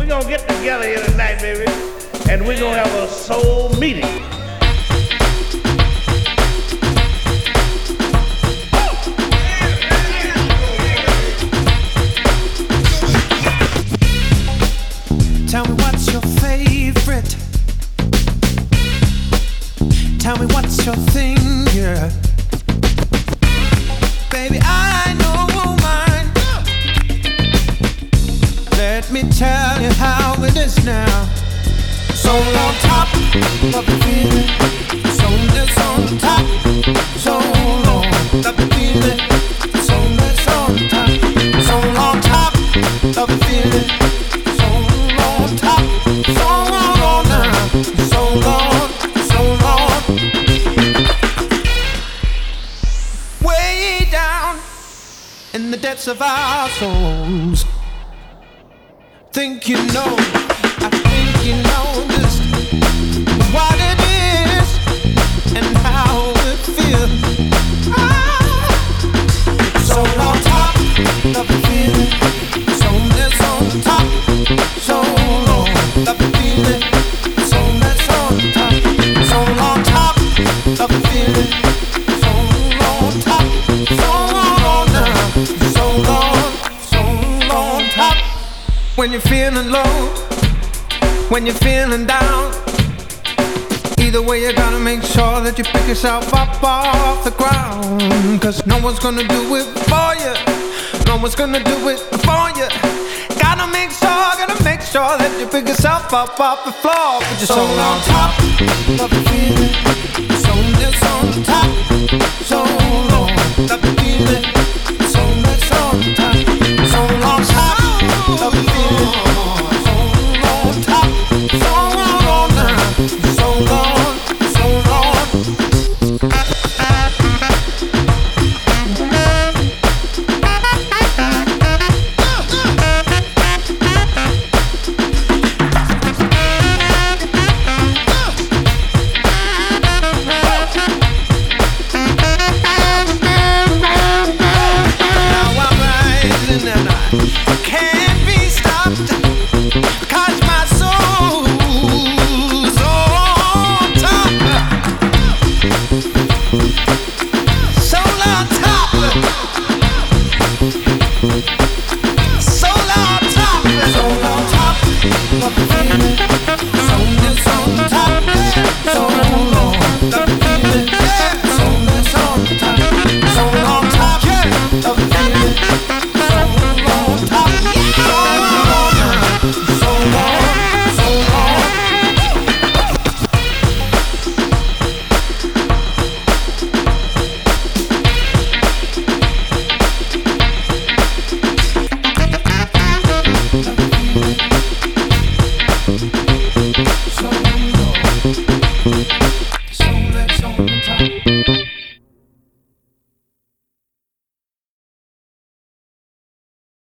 we're gonna get together here tonight, baby, and we're gonna have a soul meeting. Tell me what's your favorite. Tell me what's your thing, yeah. Baby, I know mine. Let me tell you how it is now. So on top of the feeling, so that's on top. So long of the feeling, so that's on top. So on top of the feeling, so on top. So on now, so long, so long. Way down in the depths of our souls. Think you know, I think you know just what it is and how it feels. So on top of the feeling, so that's on top. So long of the feeling, so that's on top. So on top of the feeling, so on top. So on now, so on top. When you're feeling low, when you're feeling down, either way you gotta make sure that you pick yourself up off the ground. Cause no one's gonna do it for you, no one's gonna do it for you. Gotta make sure that you pick yourself up off the floor. Put your soul on top of the feeling, so that's on top. So